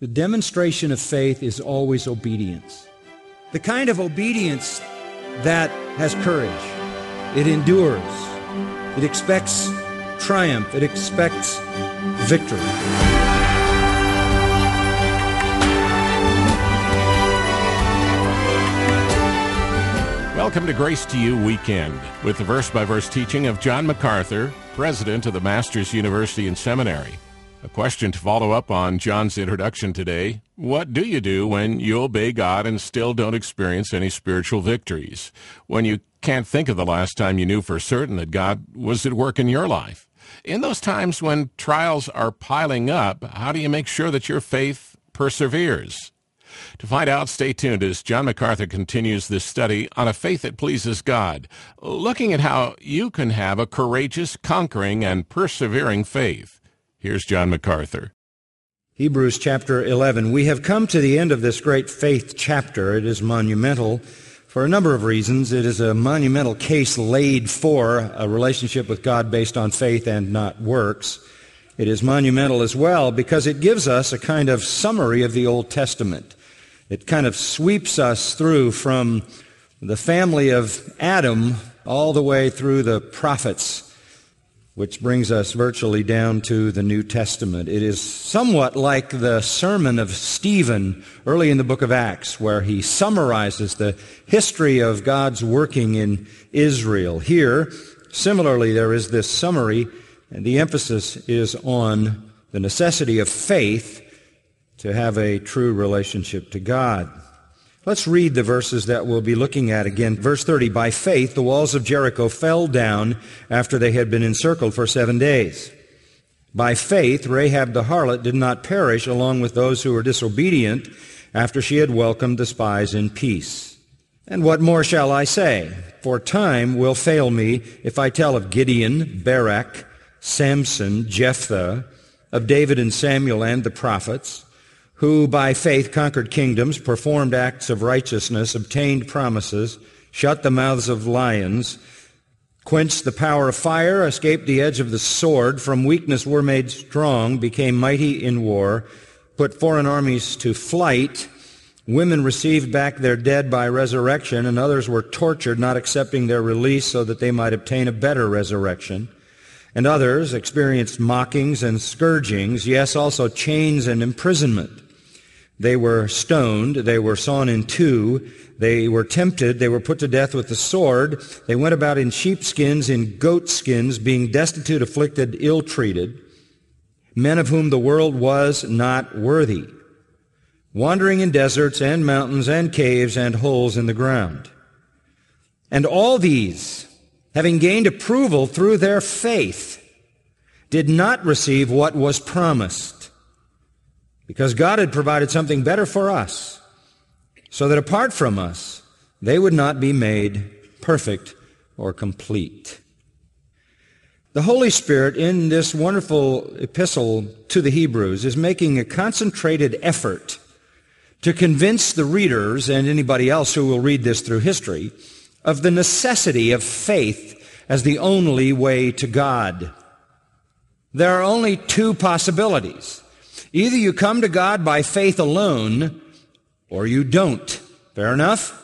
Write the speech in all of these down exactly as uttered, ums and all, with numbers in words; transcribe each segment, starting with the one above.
The demonstration of faith is always obedience. The kind of obedience that has courage. It endures. It expects triumph. It expects victory. Welcome to Grace to You Weekend with the verse-by-verse teaching of John MacArthur, president of the Masters University and Seminary. A question to follow up on John's introduction today: what do you do when you obey God and still don't experience any spiritual victories? When you can't think of the last time you knew for certain that God was at work in your life? In those times when trials are piling up, how do you make sure that your faith perseveres? To find out, stay tuned as John MacArthur continues this study on a faith that pleases God, looking at how you can have a courageous, conquering, and persevering faith. Here's John MacArthur. Hebrews chapter eleven. We have come to the end of this great faith chapter. It is monumental for a number of reasons. It is a monumental case laid for a relationship with God based on faith and not works. It is monumental as well because it gives us a kind of summary of the Old Testament. It kind of sweeps us through from the family of Adam all the way through the prophets, which brings us virtually down to the New Testament. It is somewhat like the sermon of Stephen early in the book of Acts, where he summarizes the history of God's working in Israel. Here, similarly, there is this summary, and the emphasis is on the necessity of faith to have a true relationship to God. Let's read the verses that we'll be looking at again. Verse thirty, by faith the walls of Jericho fell down after they had been encircled for seven days. By faith Rahab the harlot did not perish along with those who were disobedient after she had welcomed the spies in peace. And what more shall I say? For time will fail me if I tell of Gideon, Barak, Samson, Jephthah, of David and Samuel and the prophets, who by faith conquered kingdoms, performed acts of righteousness, obtained promises, shut the mouths of lions, quenched the power of fire, escaped the edge of the sword, from weakness were made strong, became mighty in war, put foreign armies to flight. Women received back their dead by resurrection, and others were tortured, not accepting their release so that they might obtain a better resurrection. And others experienced mockings and scourgings, yes, also chains and imprisonment. They were stoned, they were sawn in two, they were tempted, they were put to death with the sword, they went about in sheepskins, in goatskins, being destitute, afflicted, ill-treated, men of whom the world was not worthy, wandering in deserts and mountains and caves and holes in the ground. And all these, having gained approval through their faith, did not receive what was promised, because God had provided something better for us, so that apart from us, they would not be made perfect or complete. The Holy Spirit, in this wonderful epistle to the Hebrews, is making a concentrated effort to convince the readers and anybody else who will read this through history of the necessity of faith as the only way to God. There are only two possibilities. Either you come to God by faith alone, or you don't. Fair enough?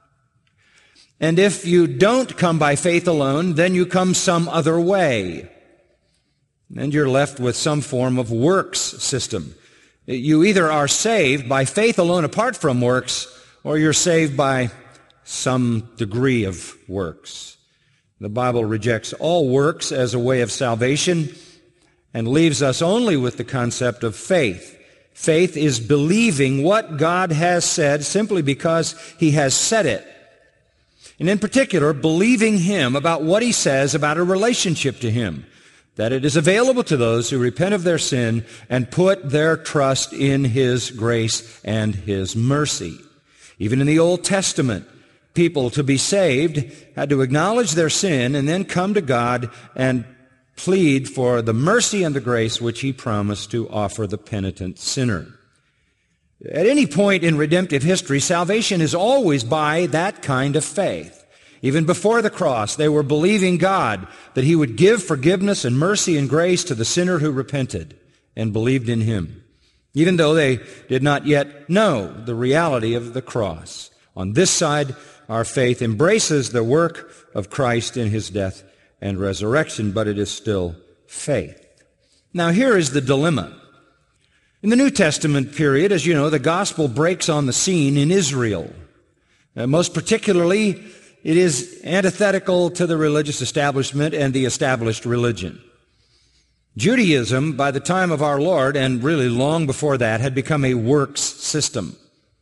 And if you don't come by faith alone, then you come some other way. And you're left with some form of works system. You either are saved by faith alone apart from works, or you're saved by some degree of works. The Bible rejects all works as a way of salvation and leaves us only with the concept of faith. Faith is believing what God has said simply because He has said it. And in particular, believing Him about what He says about a relationship to Him, that it is available to those who repent of their sin and put their trust in His grace and His mercy. Even in the Old Testament, people to be saved had to acknowledge their sin and then come to God and plead for the mercy and the grace which He promised to offer the penitent sinner. At any point in redemptive history, salvation is always by that kind of faith. Even before the cross, they were believing God that He would give forgiveness and mercy and grace to the sinner who repented and believed in Him. even though they did not yet know the reality of the cross. On this side, our faith embraces the work of Christ in his death and resurrection, but it is still faith. Now, here is the dilemma. In the New Testament period, as you know, the gospel breaks on the scene in Israel. Uh, most particularly, it is antithetical to the religious establishment and the established religion. Judaism, by the time of our Lord, and really long before that, had become a works system.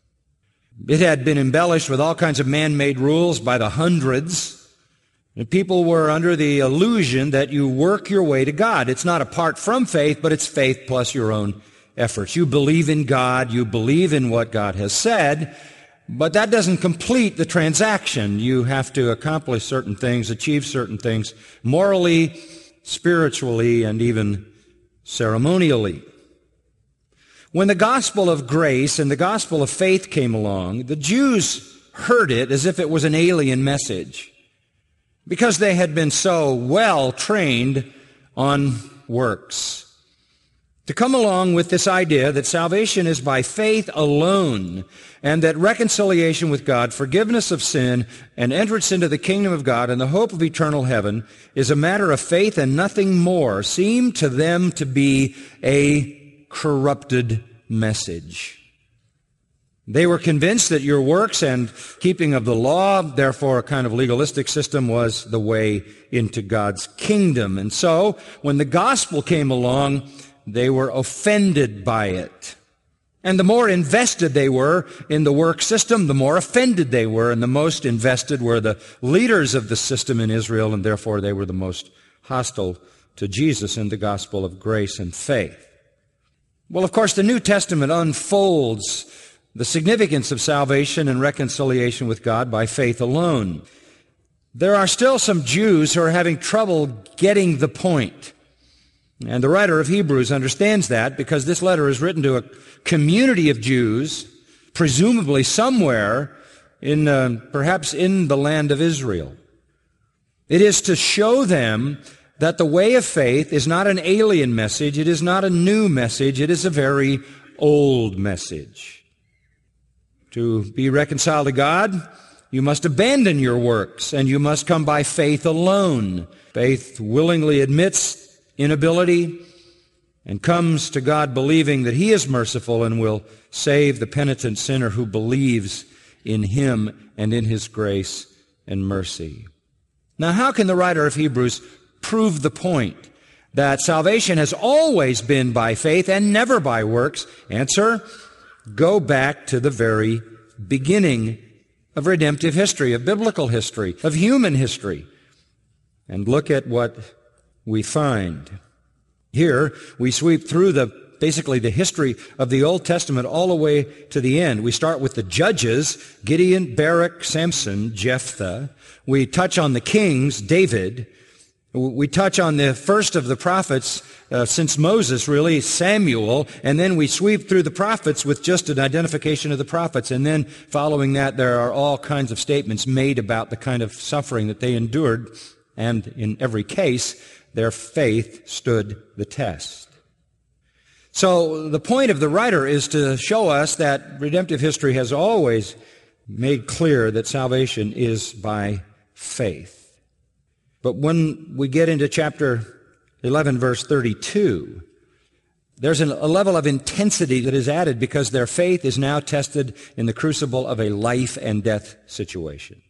It had been embellished with all kinds of man-made rules by the hundreds. And people were under the illusion that you work your way to God. It's not apart from faith, but it's faith plus your own efforts. You believe in God, you believe in what God has said, but that doesn't complete the transaction. You have to accomplish certain things, achieve certain things, morally, spiritually, and even ceremonially. When the gospel of grace and the gospel of faith came along, the Jews heard it as if it was an alien message, because they had been so well trained on works. To come along with this idea that salvation is by faith alone, and that reconciliation with God, forgiveness of sin, and entrance into the kingdom of God and the hope of eternal heaven is a matter of faith and nothing more, seemed to them to be a corrupted message. They were convinced that your works and keeping of the law, therefore a kind of legalistic system, was the way into God's kingdom. And so, when the gospel came along, they were offended by it. And the more invested they were in the work system, the more offended they were, and the most invested were the leaders of the system in Israel, and therefore they were the most hostile to Jesus and the gospel of grace and faith. Well, of course, the New Testament unfolds the significance of salvation and reconciliation with God by faith alone. There are still some Jews who are having trouble getting the point. And the writer of Hebrews understands that, because this letter is written to a community of Jews, presumably somewhere in, uh, perhaps in the land of Israel. It is to show them that the way of faith is not an alien message, it is not a new message, it is a very old message. To be reconciled to God, you must abandon your works, and you must come by faith alone. Faith willingly admits inability and comes to God believing that He is merciful and will save the penitent sinner who believes in Him and in His grace and mercy. Now, how can the writer of Hebrews prove the point that salvation has always been by faith and never by works? Answer: go back to the very beginning of redemptive history, of biblical history, of human history, and look at what we find. Here, we sweep through the basically the history of the Old Testament all the way to the end. We start with the judges, Gideon, Barak, Samson, Jephthah. We touch on the kings, David. We touch on the first of the prophets uh, since Moses, really, Samuel, and then we sweep through the prophets with just an identification of the prophets, and then following that there are all kinds of statements made about the kind of suffering that they endured, and in every case, their faith stood the test. So the point of the writer is to show us that redemptive history has always made clear that salvation is by faith. But when we get into chapter eleven, verse thirty-two, there's an, a level of intensity that is added because their faith is now tested in the crucible of a life and death situation.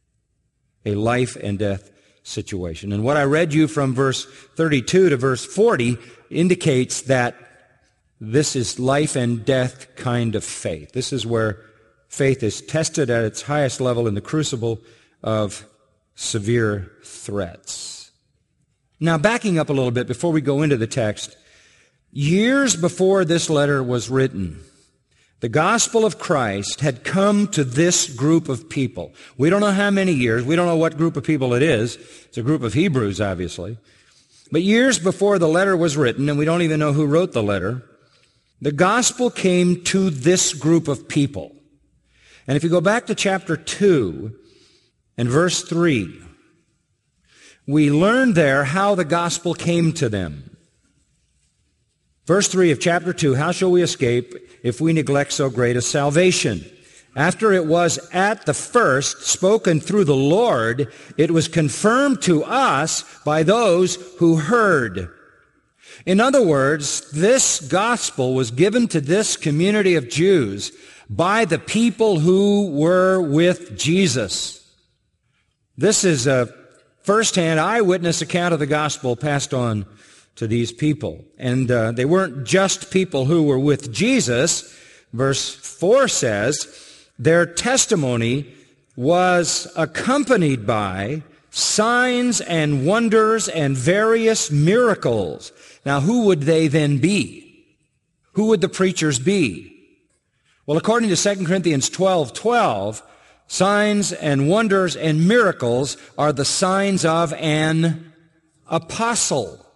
A life and death situation. And what I read you from verse thirty-two to verse forty indicates that this is life and death kind of faith. This is where faith is tested at its highest level in the crucible of severe threats. Now, backing up a little bit before we go into the text, years before this letter was written, the gospel of Christ had come to this group of people. We don't know how many years. We don't know what group of people it is. It's a group of Hebrews, obviously. But years before the letter was written, and we don't even know who wrote the letter, the gospel came to this group of people. And if you go back to chapter two and verse three, we learn there how the gospel came to them. Verse three of chapter two, how shall we escape if we neglect so great a salvation? After it was at the first spoken through the Lord, it was confirmed to us by those who heard. In other words, this gospel was given to this community of Jews by the people who were with Jesus. This is a first-hand eyewitness account of the gospel passed on to these people. And uh, they weren't just people who were with Jesus. Verse four says, their testimony was accompanied by signs and wonders and various miracles. Now, who would they then be? Who would the preachers be? Well, according to Second Corinthians twelve twelve, signs and wonders and miracles are the signs of an apostle.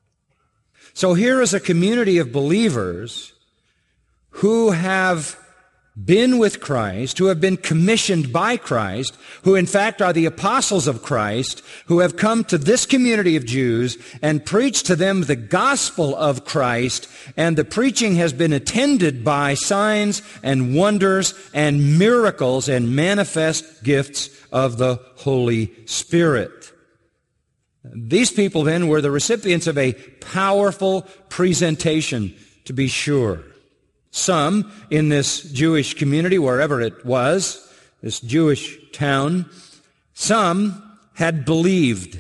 So here is a community of believers who have been with Christ, who have been commissioned by Christ, who in fact are the apostles of Christ, who have come to this community of Jews and preached to them the gospel of Christ, and the preaching has been attended by signs and wonders and miracles and manifest gifts of the Holy Spirit. These people then were the recipients of a powerful presentation, to be sure. Some in this Jewish community, wherever it was, this Jewish town, some had believed.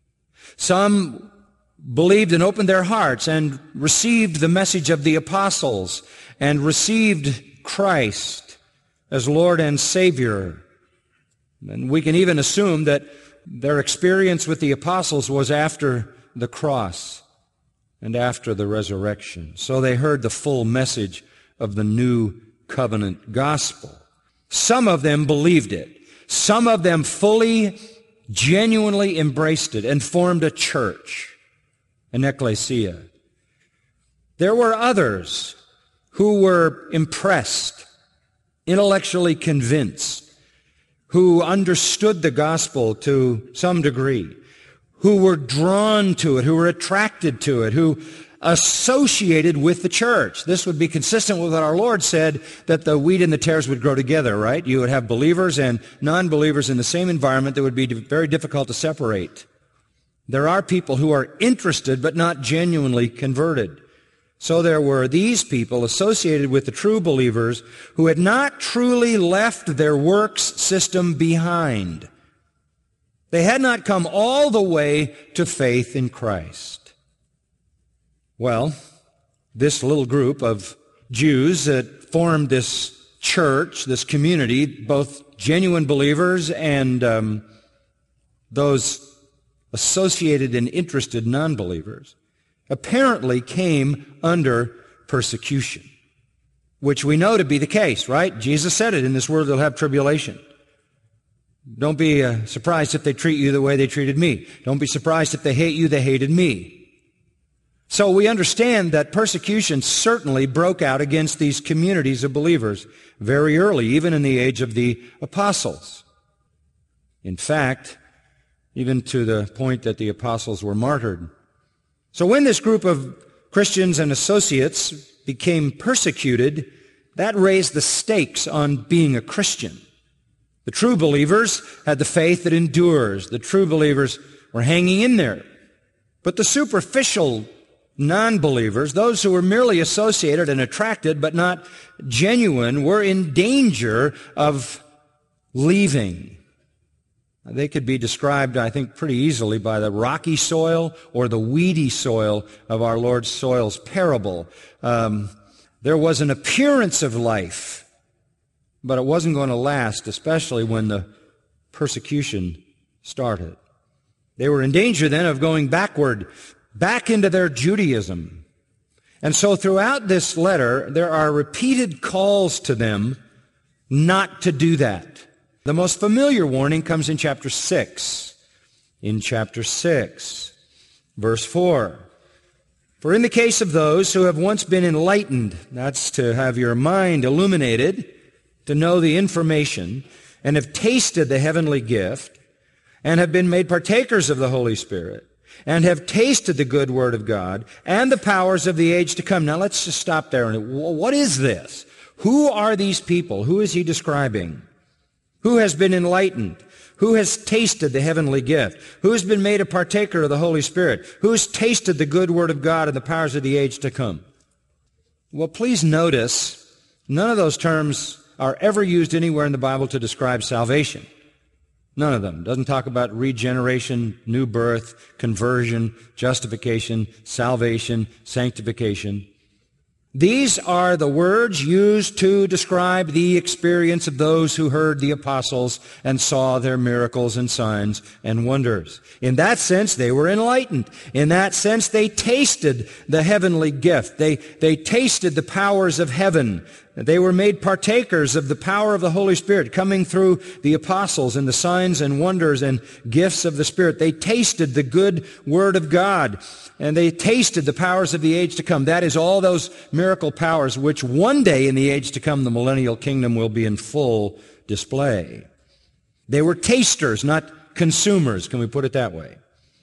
Some believed and opened their hearts and received the message of the apostles and received Christ as Lord and Savior. And we can even assume that their experience with the apostles was after the cross and after the resurrection. So they heard the full message of the new covenant gospel. Some of them believed it. Some of them fully, genuinely embraced it and formed a church, an ecclesia. There were others who were impressed, intellectually convinced, who understood the gospel to some degree, who were drawn to it, who were attracted to it, who associated with the church. This would be consistent with what our Lord said, that the wheat and the tares would grow together, right? You would have believers and non-believers in the same environment that would be very difficult to separate. There are people who are interested but not genuinely converted. So there were these people associated with the true believers who had not truly left their works system behind. They had not come all the way to faith in Christ. Well, this little group of Jews that formed this church, this community, both genuine believers and um, those associated and interested non-believers, apparently came under persecution, which we know to be the case, right? Jesus said it, in this world they'll have tribulation. Don't be uh, surprised if they treat you the way they treated me. Don't be surprised if they hate you, they hated me. So we understand that persecution certainly broke out against these communities of believers very early, even in the age of the apostles. In fact, even to the point that the apostles were martyred. So when this group of Christians and associates became persecuted, that raised the stakes on being a Christian. The true believers had the faith that endures. The true believers were hanging in there. But the superficial non-believers, those who were merely associated and attracted but not genuine, were in danger of leaving. They could be described, I think, pretty easily by the rocky soil or the weedy soil of our Lord's soils parable. Um, there was an appearance of life, but it wasn't going to last, especially when the persecution started. They were in danger then of going backward, back into their Judaism. And so throughout this letter, there are repeated calls to them not to do that. The most familiar warning comes in chapter six. In chapter six, verse four. For in the case of those who have once been enlightened, that's to have your mind illuminated, to know the information, and have tasted the heavenly gift, and have been made partakers of the Holy Spirit, and have tasted the good word of God and the powers of the age to come. Now let's just stop there. What is this? Who are these people? Who is he describing? Who has been enlightened? Who has tasted the heavenly gift? Who has been made a partaker of the Holy Spirit? Who has tasted the good word of God and the powers of the age to come? Well, please notice, none of those terms are ever used anywhere in the Bible to describe salvation. None of them. It doesn't talk about regeneration, new birth, conversion, justification, salvation, sanctification. These are the words used to describe the experience of those who heard the apostles and saw their miracles and signs and wonders. In that sense, they were enlightened. In that sense, they tasted the heavenly gift. They, they tasted the powers of heaven. They were made partakers of the power of the Holy Spirit coming through the apostles and the signs and wonders and gifts of the Spirit. They tasted the good Word of God, and they tasted the powers of the age to come. That is all those miracle powers which one day in the age to come, the millennial kingdom, will be in full display. They were tasters, not consumers. Can we put it that way?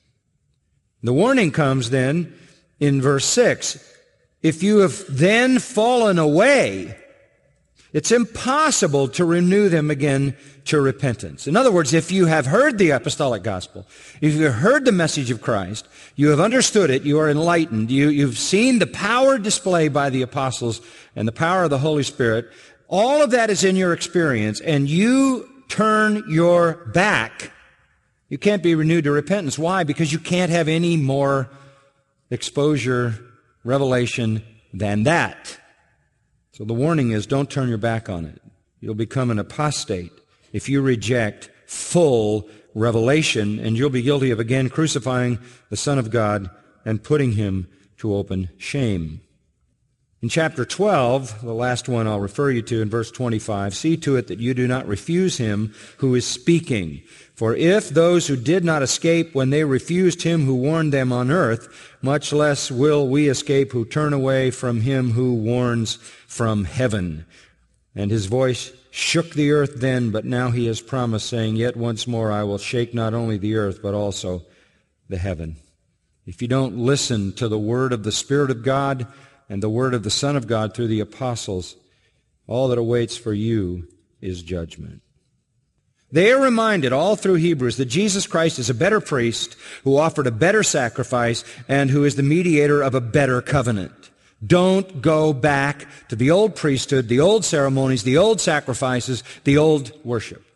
The warning comes then in verse six. If you have then fallen away, it's impossible to renew them again to repentance. In other words, if you have heard the apostolic gospel, if you have heard the message of Christ, you have understood it, you are enlightened, you, you've seen the power displayed by the apostles and the power of the Holy Spirit, all of that is in your experience, and you turn your back, you can't be renewed to repentance. Why? Because you can't have any more exposure, revelation than that. So the warning is, don't turn your back on it. You'll become an apostate if you reject full revelation, and you'll be guilty of again crucifying the Son of God and putting him to open shame. In chapter twelve, the last one I'll refer you to in verse twenty-five, see to it that you do not refuse him who is speaking. For if those who did not escape when they refused him who warned them on earth, much less will we escape who turn away from him who warns from heaven. And his voice shook the earth then, but now he has promised, saying, yet once more I will shake not only the earth, but also the heaven. If you don't listen to the word of the Spirit of God and the word of the Son of God through the apostles, all that awaits for you is judgment. They are reminded all through Hebrews that Jesus Christ is a better priest who offered a better sacrifice and who is the mediator of a better covenant. Don't go back to the old priesthood, the old ceremonies, the old sacrifices, the old worship.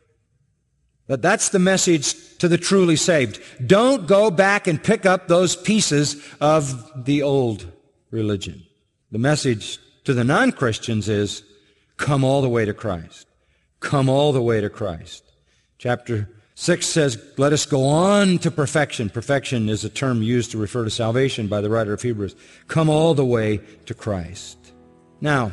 But that's the message to the truly saved. Don't go back and pick up those pieces of the old religion. The message to the non-Christians is, come all the way to Christ. Come all the way to Christ. Chapter six says, let us go on to perfection. Perfection is a term used to refer to salvation by the writer of Hebrews. Come all the way to Christ. Now,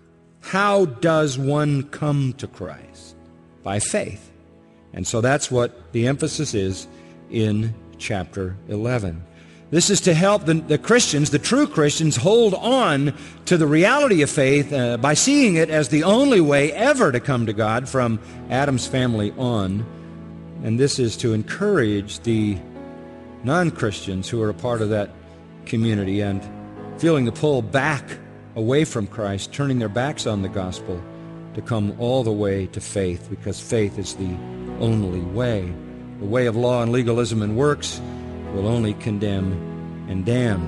how does one come to Christ? By faith. And so that's what the emphasis is in chapter eleven. This is to help the, the Christians, the true Christians, hold on to the reality of faith uh, by seeing it as the only way ever to come to God from Adam's family on. And this is to encourage the non-Christians who are a part of that community and feeling the pull back away from Christ, turning their backs on the gospel, to come all the way to faith, because faith is the only way. The way of law and legalism and works will only condemn and damn.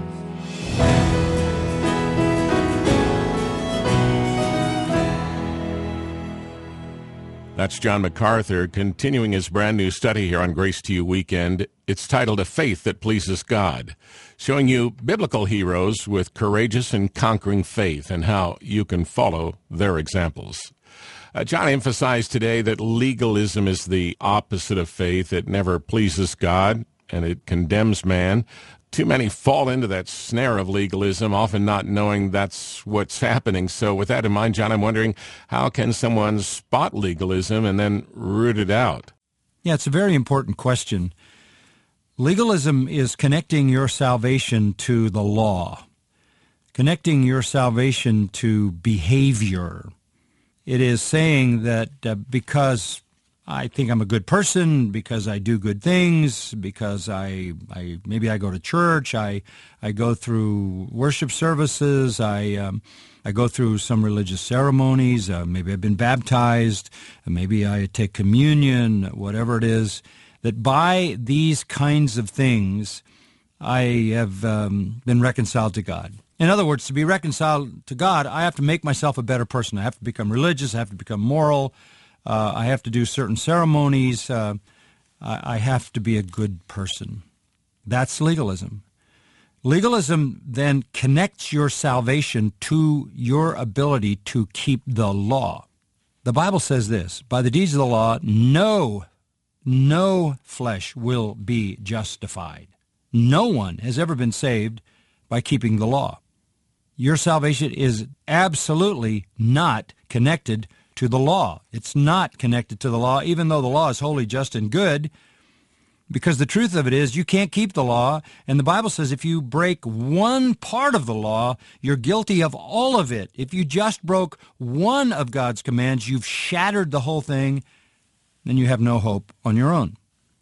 That's John MacArthur continuing his brand new study here on Grace to You Weekend. It's titled A Faith That Pleases God, showing you biblical heroes with courageous and conquering faith and how you can follow their examples. Uh, John emphasized today that legalism is the opposite of faith. It never pleases God, and it condemns man. Too many fall into that snare of legalism, often not knowing that's what's happening. So with that in mind, John, I'm wondering, how can someone spot legalism and then root it out? Yeah, it's a very important question. Legalism is connecting your salvation to the law, connecting your salvation to behavior. It is saying that uh, because I think I'm a good person because I do good things, because I, I maybe I go to church, I, I go through worship services, I, um, I go through some religious ceremonies, uh, maybe I've been baptized, maybe I take communion, whatever it is, that by these kinds of things, I have um, been reconciled to God. In other words, to be reconciled to God, I have to make myself a better person. I have to become religious, I have to become moral, Uh, I have to do certain ceremonies. Uh, I, I have to be a good person. That's legalism. Legalism then connects your salvation to your ability to keep the law. The Bible says this, by the deeds of the law, no, no flesh will be justified. No one has ever been saved by keeping the law. Your salvation is absolutely not connected to the law. It's not connected to the law, even though the law is holy, just, and good, because the truth of it is you can't keep the law, and the Bible says if you break one part of the law, you're guilty of all of it. If you just broke one of God's commands, you've shattered the whole thing, then you have no hope on your own.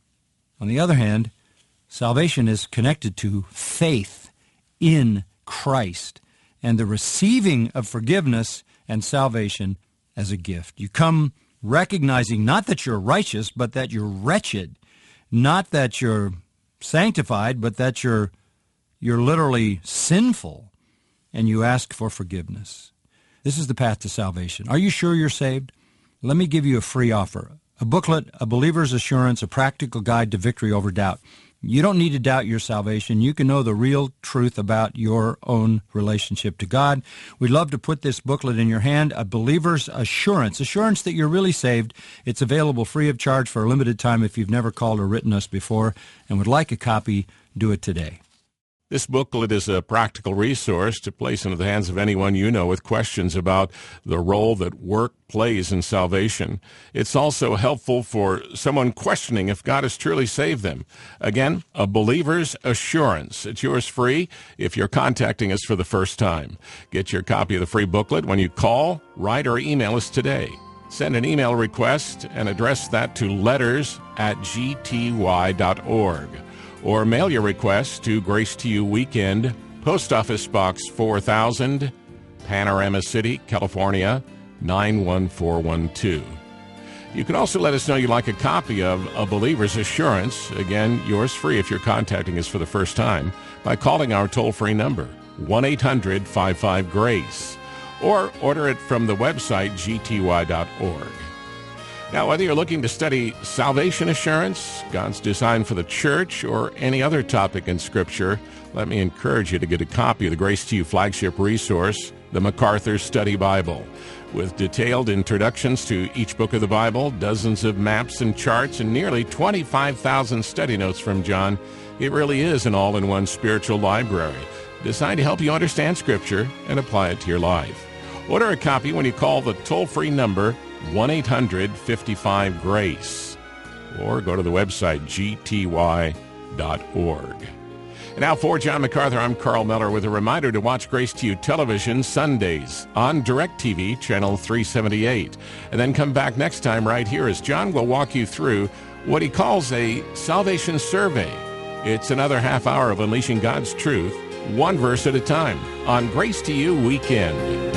On the other hand, salvation is connected to faith in Christ and the receiving of forgiveness and salvation as a gift. You come recognizing not that you're righteous, but that you're wretched. Not that you're sanctified, but that you're you're literally sinful, and you ask for forgiveness. This is the path to salvation. Are you sure you're saved? Let me give you a free offer. A booklet, A Believer's Assurance, a practical guide to victory over doubt. You don't need to doubt your salvation. You can know the real truth about your own relationship to God. We'd love to put this booklet in your hand, A Believer's Assurance, assurance that you're really saved. It's available free of charge for a limited time if you've never called or written us before and would like a copy, do it today. This booklet is a practical resource to place into the hands of anyone you know with questions about the role that work plays in salvation. It's also helpful for someone questioning if God has truly saved them. Again, A Believer's Assurance. It's yours free if you're contacting us for the first time. Get your copy of the free booklet when you call, write, or email us today. Send an email request and address that to letters at g t y dot org. Or mail your request to Grace to You Weekend, Post Office Box four thousand, Panorama City, California, nine one four one two. You can also let us know you'd like a copy of A Believer's Assurance, again, yours free if you're contacting us for the first time, by calling our toll-free number, one eight hundred five five GRACE, or order it from the website g t y dot org. Now, whether you're looking to study salvation assurance, God's design for the church, or any other topic in Scripture, let me encourage you to get a copy of the Grace to You flagship resource, the MacArthur Study Bible. With detailed introductions to each book of the Bible, dozens of maps and charts, and nearly twenty-five thousand study notes from John, it really is an all-in-one spiritual library designed to help you understand Scripture and apply it to your life. Order a copy when you call the toll-free number one eight hundred fifty-five GRACE, or go to the website g t y dot org. And now for John MacArthur, I'm Carl Miller with a reminder to watch Grace to You television Sundays on DirecTV, channel three seventy-eight. And then come back next time right here as John will walk you through what he calls a salvation survey. It's another half hour of unleashing God's truth, one verse at a time, on Grace to You Weekend.